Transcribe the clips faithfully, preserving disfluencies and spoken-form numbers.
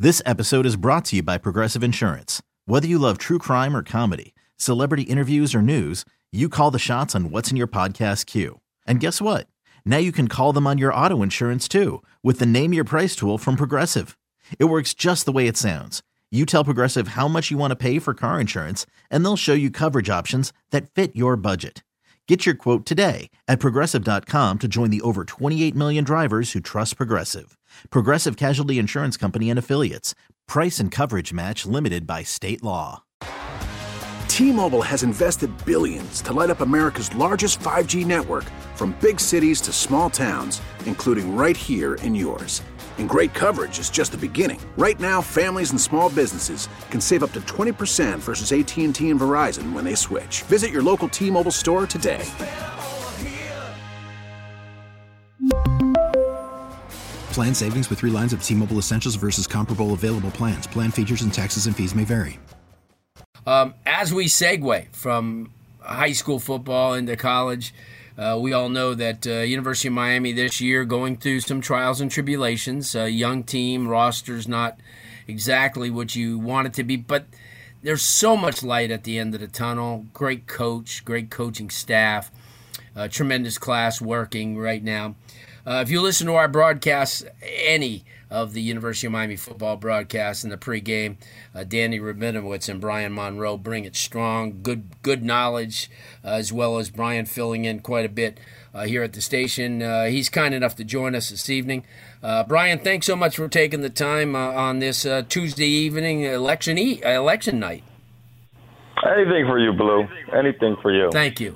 This episode is brought to you by Progressive Insurance. Whether you love true crime or comedy, celebrity interviews or news, you call the shots on what's in your podcast queue. And guess what? Now you can call them on your auto insurance too with the Name Your Price tool from Progressive. It works just the way it sounds. You tell Progressive how much you want to pay for car insurance, and they'll show you coverage options that fit your budget. Get your quote today at Progressive dot com to join the over twenty-eight million drivers who trust Progressive. Progressive Casualty Insurance Company and Affiliates. Price and coverage match limited by state law. T-Mobile has invested billions to light up America's largest five G network, from big cities to small towns, including right here in yours. And great coverage is just the beginning. Right now, families and small businesses can save up to twenty percent versus A T and T and Verizon when they switch. Visit your local T-Mobile store today. Plan savings with three lines of T-Mobile Essentials versus comparable available plans. Plan features and taxes and fees may vary. Um, as we segue from high school football into college, uh, we all know that uh, University of Miami this year going through some trials and tribulations. A young team, roster's not exactly what you want it to be, but there's so much light at the end of the tunnel. Great coach, great coaching staff, uh, tremendous class working right now. Uh, if you listen to our broadcasts, any of the University of Miami football broadcasts in the pregame, uh, Danny Rabinowitz and Brian Monroe bring it strong, good good knowledge, uh, as well as Brian filling in quite a bit uh, here at the station. Uh, he's kind enough to join us this evening. Uh, Brian, thanks so much for taking the time uh, on this uh, Tuesday evening election e- election night. Anything for you, Blue. Anything for you. Thank you.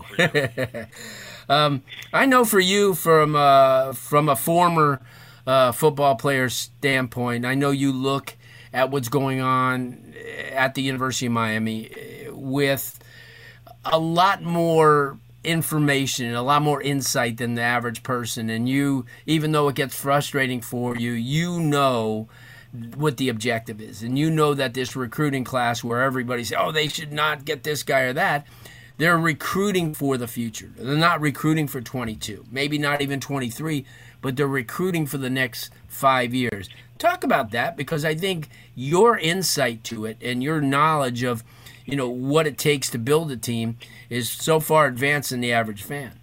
Um, I know for you, from uh, from a former uh, football player standpoint, I know you look at what's going on at the University of Miami with a lot more information, a lot more insight than the average person. And you, even though it gets frustrating for you, you know what the objective is. And you know that this recruiting class where everybody says, oh, they should not get this guy or that, they're recruiting for the future. They're not recruiting for twenty-two, maybe not even twenty-three, but they're recruiting for the next five years. Talk about that, because I think your insight to it and your knowledge of, you know, what it takes to build a team is so far advanced than the average fan.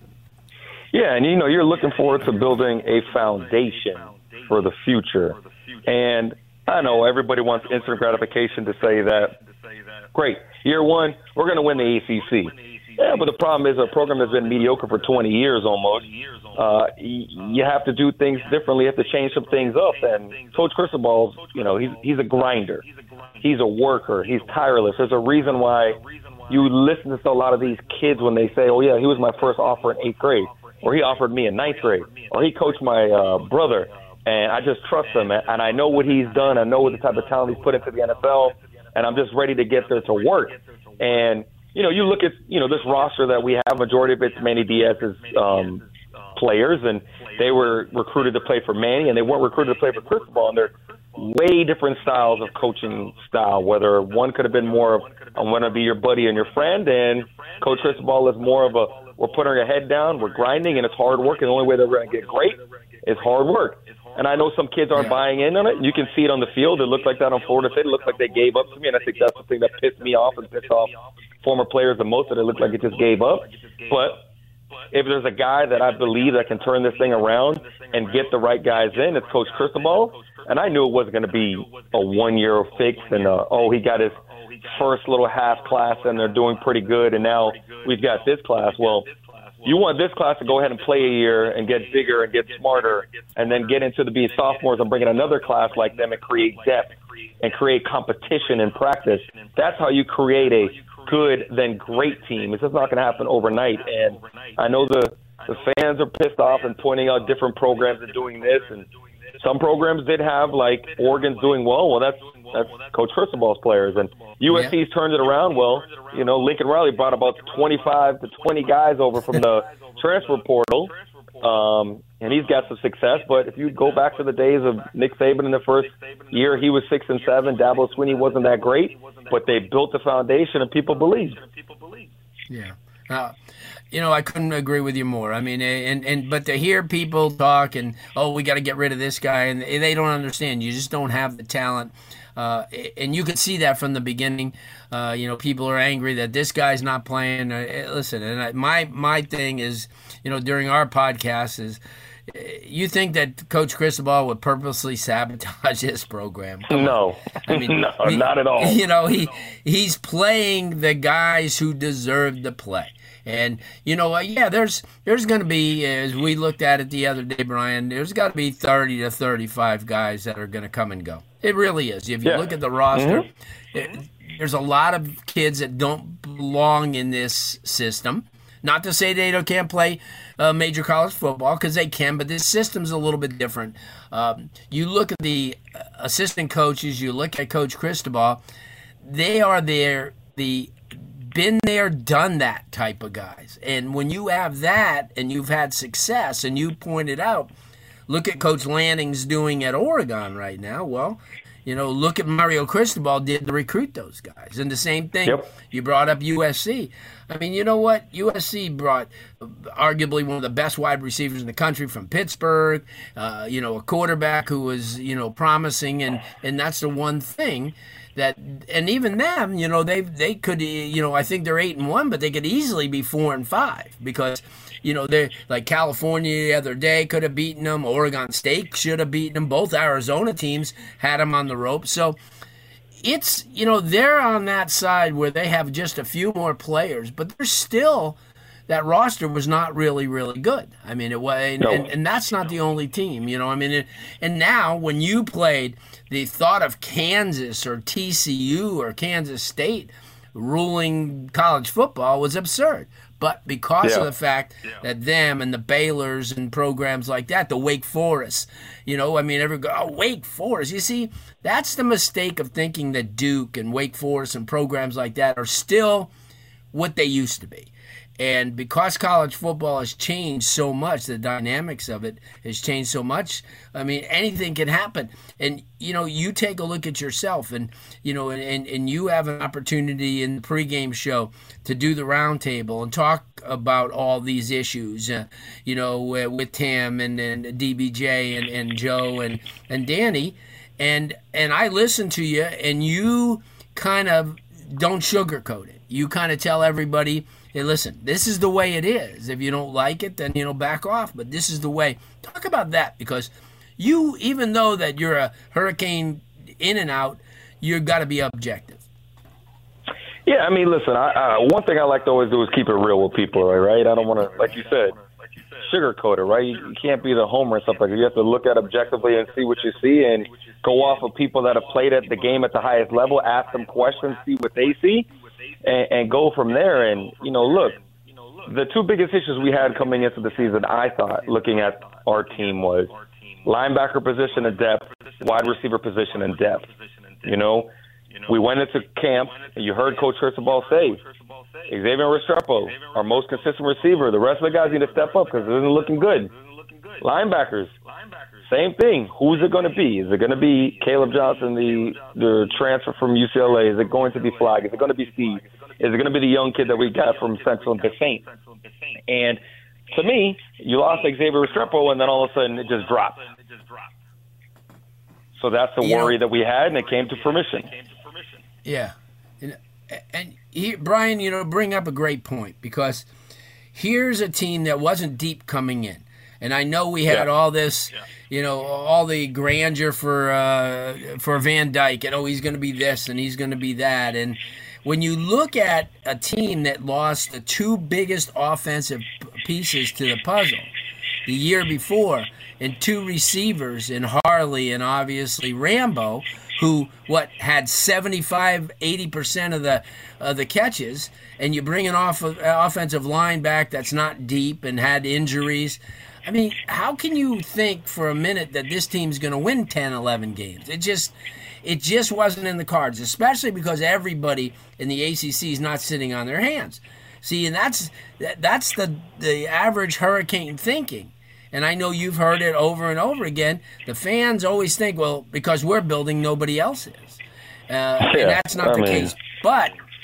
Yeah, and, you know, you're looking forward to building a foundation for the future. And I know everybody wants instant gratification to say that, great, year one, we're going to win the A C C. Yeah, but the problem is a program that's been mediocre for twenty years almost. Uh, you have to do things differently. You have to change some things up. And Coach Cristobal, you know, he's he's a grinder. He's a worker. He's tireless. There's a reason why you listen to a lot of these kids when they say, oh, yeah, he was my first offer in eighth grade, or he offered me in ninth grade, or he coached my uh, brother, and I just trust him. And I know what he's done. I know what the type of talent he's put into the N F L. And I'm just ready to get there to work. And, you know, you look at, you know, this roster that we have, majority of it's Manny Diaz's um, players, and they were recruited to play for Manny, and they weren't recruited to play for Cristobal. And they're way different styles of coaching style, whether one could have been more of, I want to be your buddy and your friend, and Coach Cristobal is more of a, we're putting our head down, we're grinding, and it's hard work, and the only way that we're going to get great is hard work. And I know some kids aren't buying in on it. You can see it on the field. It looked like that on Florida State. It looked like they gave up to me, and I think that's the thing that pissed me off and pissed off former players the most, that it looked like it just gave up. But if there's a guy that I believe that can turn this thing around and get the right guys in, it's Coach Cristobal. And I knew it wasn't going to be a one-year fix and, uh, oh, he got his first little half class and they're doing pretty good, and now we've got this class. Well, you want this class to go ahead and play a year and get bigger and get smarter, and then get into the being sophomores and bring in another class like them and create depth and create competition in practice. That's how you create a good, then great team. It's just not going to happen overnight. And I know the, the fans are pissed off and pointing out different programs and doing this. And some programs did have, like, Oregon's doing well. Well, that's that's Coach Cristobal's players. And U S C's turned it around. Well, you know, Lincoln Riley brought about twenty-five to twenty guys over from the transfer portal. Um, and he's got some success. But if you go back to the days of Nick Saban in the first year, he was six and seven. Dabo Swinney wasn't that great, but they built the foundation and people believed. Yeah. Uh, you know, I couldn't agree with you more. I mean, and, and but to hear people talk and, oh, we got to get rid of this guy, and they don't understand. You just don't have the talent. Uh, and you could see that from the beginning. Uh, you know, people are angry that this guy's not playing. Uh, listen, and I, my my thing is, you know, during our podcast is, you think that Coach Cristobal would purposely sabotage his program? Come no, I mean, no, he, not at all. You know, he he's playing the guys who deserve to play. And, you know, uh, yeah, there's there's going to be, as we looked at it the other day, Brian, there's got to be thirty to thirty-five guys that are going to come and go. It really is. If you yeah. look at the roster, mm-hmm. it, there's a lot of kids that don't belong in this system. Not to say they don't, can't play uh, major college football, because they can, but this system's a little bit different. Um, you look at the assistant coaches, you look at Coach Cristobal, they are there, the been there, done that type of guys. And when you have that and you've had success, and you pointed out, look at Coach Lanning's doing at Oregon right now. Well, you know, look at Mario Cristobal did to recruit those guys. And the same thing, yep. you brought up U S C. I mean, you know what? U S C brought arguably one of the best wide receivers in the country from Pittsburgh, uh, you know, a quarterback who was, you know, promising. And, and that's the one thing that, and even them, you know, they they could, you know, I think they're eight and one, but they could easily be four and five because, you know, they're like California the other day could have beaten them. Oregon State should have beaten them. Both Arizona teams had them on the rope. So it's, you know, they're on that side where they have just a few more players, but they're still, that roster was not really, really good. I mean, it was, and, no. and, and that's not the only team, you know. I mean, it, and now when you played, the thought of Kansas or T C U or Kansas State ruling college football was absurd. But because yeah. of the fact yeah. that them and the Baylors and programs like that, the Wake Forest, you know, I mean, every oh, Wake Forest. You see, that's the mistake of thinking that Duke and Wake Forest and programs like that are still what they used to be. And because college football has changed so much, the dynamics of it has changed so much, I mean, anything can happen. And, you know, you take a look at yourself and, you know, and, and you have an opportunity in the pregame show to do the roundtable and talk about all these issues, uh, you know, with Tim and, and D B J and, and Joe and, and Danny. And, and I listen to you, and you kind of don't sugarcoat it. You kind of tell everybody, hey, listen, this is the way it is. If you don't like it, then, you know, back off. But this is the way. Talk about that, because you, even though that you're a Hurricane in and out, you've got to be objective. Yeah, I mean, listen, I, uh, one thing I like to always do is keep it real with people, right? I don't want to, like you said, sugarcoat it, right? You, you can't be the homer and stuff like that. You have to look at objectively and see what you see and go off of people that have played at the game at the highest level, ask them questions, see what they see. And, and go from there. And, you know, look, the two biggest issues we had coming into the season, I thought, looking at our team, was linebacker position and depth, wide receiver position and depth. You know, we went into camp, and you heard Coach Cristobal say, Xavier Restrepo, our most consistent receiver. The rest of the guys need to step up because it isn't looking good. Linebackers, same thing. Who's it going to be? Is it going to be Caleb Johnson, the the transfer from U C L A? Is it going to be Flag? Is it going to be Steve? Is it going to be the young kid that we got from Central and Saint? And to me, you lost Xavier Restrepo, and then all of a sudden it just dropped. So that's the worry yeah. that we had, and it came to fruition. Yeah. And, and he, Brian, you know, bring up a great point, because here's a team that wasn't deep coming in. And I know we had yeah. all this, yeah. you know, all the grandeur for uh, for Van Dyke, and oh, he's going to be this and he's going to be that. And when you look at a team that lost the two biggest offensive pieces to the puzzle the year before, and two receivers in Harley and obviously Rambo, who what had seventy-five, eighty percent of the of the catches, and you bring an off offensive line back that's not deep and had injuries. I mean, how can you think for a minute that this team's going to win ten, eleven games? It just it just wasn't in the cards, especially because everybody in the A C C is not sitting on their hands. See, and that's that's the the average Hurricane thinking. And I know you've heard it over and over again. The fans always think, well, because we're building, nobody else is. Uh, yeah, and that's not I the mean... case. But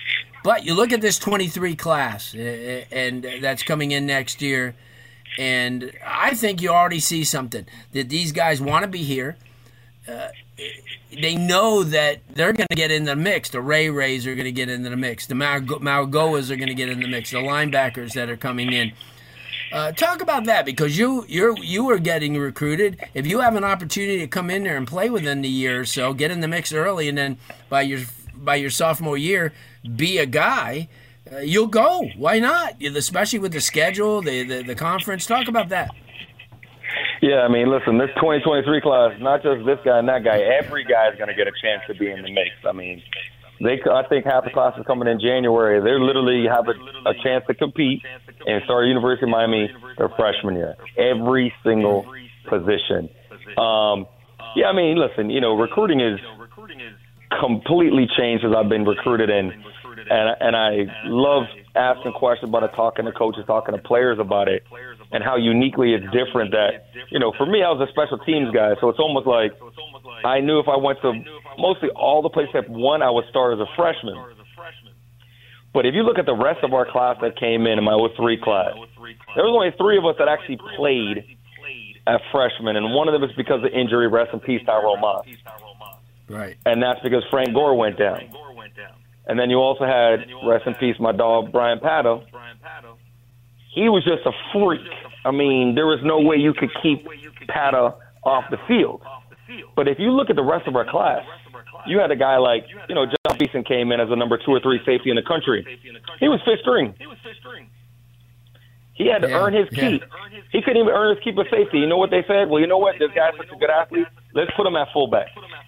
But you look at this twenty-three class, and that's coming in next year, and I think you already see something, that these guys want to be here. Uh, they know that they're going to get in the mix. The Ray Rays are going to get into the mix. The Maugoas are going to get in the mix. The linebackers that are coming in. Uh, talk about that, because you you're you are getting recruited. If you have an opportunity to come in there and play within the year or so, get in the mix early, and then by your by your sophomore year, be a guy, uh, you'll go. Why not? Especially with the schedule, the, the the conference. Talk about that. Yeah, I mean, listen, this twenty twenty-three class, not just this guy and that guy, every guy is going to get a chance to be in the mix. I mean, they, I think half the class is coming in January. They literally have a, a chance to compete and start University of Miami their freshman year. Every single position. Um, yeah, I mean, listen, you know, recruiting is completely changed as I've been recruited in. And, and I love asking questions about it, talking to coaches, talking to players about it, and how uniquely it's different that, you know, for me, I was a special teams guy, so it's almost like I knew if I went to mostly all the places except one, I would start as a freshman. But if you look at the rest of our class that came in, in my oh three class, there was only three of us that actually played at freshman, and one of them was because of injury. Rest in peace, Tyrone Moss. Right. And that's because Frank Gore went down. And then you also had, rest in peace, my dog, Brian Pato. He was just a freak. I mean, there was no way you could keep Pato off the field. But if you look at the rest of our class, you had a guy like, you know, John Beeson came in as a number two or three safety in the country. He was fifth string. He had to yeah, earn his keep. Yeah. He couldn't even earn his keep of safety. You know what they said? Well, you know what? This guy's such a good athlete. Let's put him at fullback.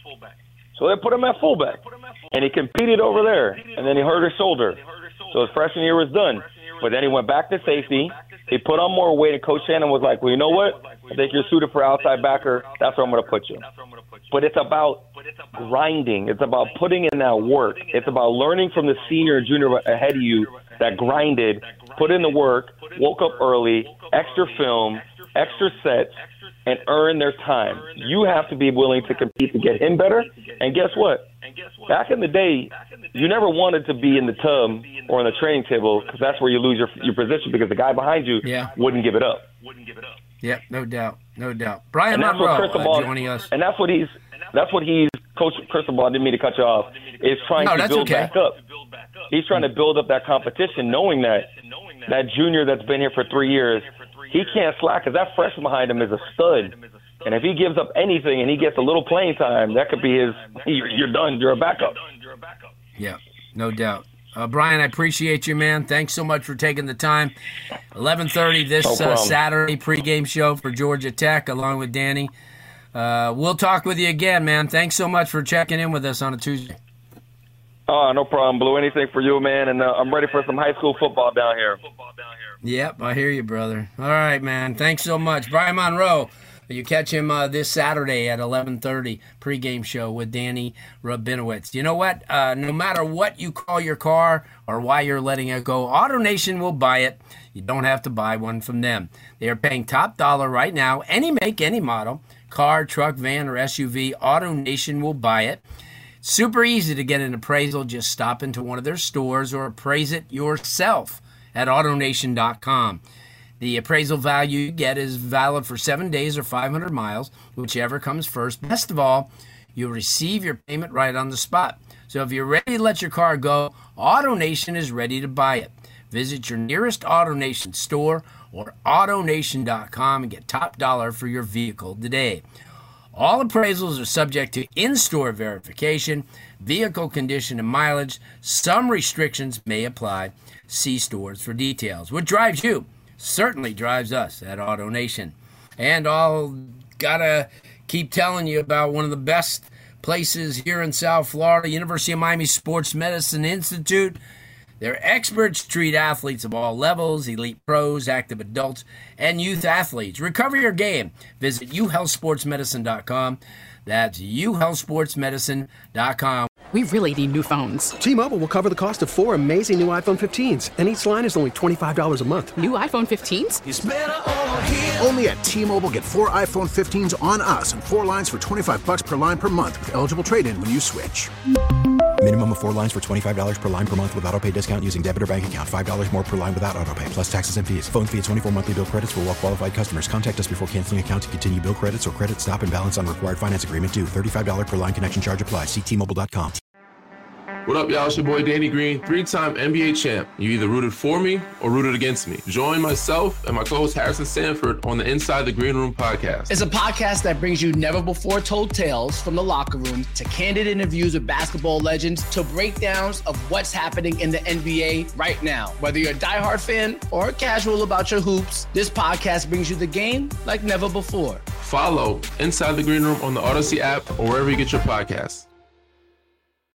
So they put him at fullback. And he competed over there. And then he hurt his shoulder. So his freshman year was done. But then he went back to safety. He put on more weight, and Coach Shannon was like, well, you know what? I think you're suited for outside backer. That's where I'm going to put you. But it's about grinding. It's about putting in that work. It's about learning from the senior and junior ahead of you that grinded, put in the work, woke up early, extra film, extra sets, and earn their time. You have to be willing to compete to get him better. And guess what? Back in the day, you never wanted to be in the tub or on the training table, because that's where you lose your your position, because the guy behind you yeah. wouldn't give it up. Yep, no doubt, no doubt. Brian and that's Monroe what Cristobal, uh, joining us. And that's what he's that's what he's Coach Cristobal, I didn't mean to cut you off, is trying no, to build okay. back up. He's trying to build up that competition, knowing that that junior that's been here for three years, he can't slack, because that freshman behind him is a stud. And if he gives up anything and he gets a little playing time, that could be his, you're done, you're a backup. Yeah, no doubt. Uh, Brian, I appreciate you, man. Thanks so much for taking the time. eleven thirty this no uh, Saturday pregame show for Georgia Tech, along with Danny. Uh, we'll talk with you again, man. Thanks so much for checking in with us on a Tuesday. Oh, no problem, Blue. Anything for you, man. And uh, I'm ready for some high school football down here. Yep, I hear you, brother. All right, man. Thanks so much. Brian Monroe. You catch him uh, this Saturday at eleven thirty pregame show with Danny Rabinowitz. You know what? Uh, no matter what you call your car or why you're letting it go, AutoNation will buy it. You don't have to buy one from them. They are paying top dollar right now. Any make, any model, car, truck, van, or S U V, AutoNation will buy it. Super easy to get an appraisal. Just stop into one of their stores or appraise it yourself at AutoNation dot com. The appraisal value you get is valid for seven days or five hundred miles, whichever comes first. Best of all, you'll receive your payment right on the spot. So if you're ready to let your car go, AutoNation is ready to buy it. Visit your nearest AutoNation store or AutoNation dot com and get top dollar for your vehicle today. All appraisals are subject to in-store verification, vehicle condition, and mileage. Some restrictions may apply. See stores for details. What drives you certainly drives us at AutoNation. And I'll gotta keep telling you about one of the best places here in South Florida, University of Miami Sports Medicine Institute. They're experts to treat athletes of all levels, elite pros, active adults, and youth athletes. Recover your game. Visit u health sports medicine dot com. That's u health sports medicine dot com. We really need new phones. T-Mobile will cover the cost of four amazing new iPhone fifteens, and each line is only twenty-five dollars a month. New iPhone fifteens? It's better over here. Only at T-Mobile, get four iPhone fifteens on us and four lines for twenty-five dollars per line per month with eligible trade-in when you switch. Minimum of four lines for twenty-five dollars per line per month with autopay discount using debit or bank account. five dollars more per line without autopay, plus taxes and fees. Phone fee at twenty-four monthly bill credits for well qualified customers. Contact us before canceling account to continue bill credits or credit stop and balance on required finance agreement due. thirty-five dollars per line connection charge applies. See T Mobile dot com. What up, y'all? It's your boy Danny Green, three-time N B A champ. You either rooted for me or rooted against me. Join myself and my co-host Harrison Sanford on the Inside the Green Room podcast. It's a podcast that brings you never-before-told tales from the locker room to candid interviews with basketball legends to breakdowns of what's happening in the N B A right now. Whether you're a diehard fan or casual about your hoops, this podcast brings you the game like never before. Follow Inside the Green Room on the Odyssey app or wherever you get your podcasts.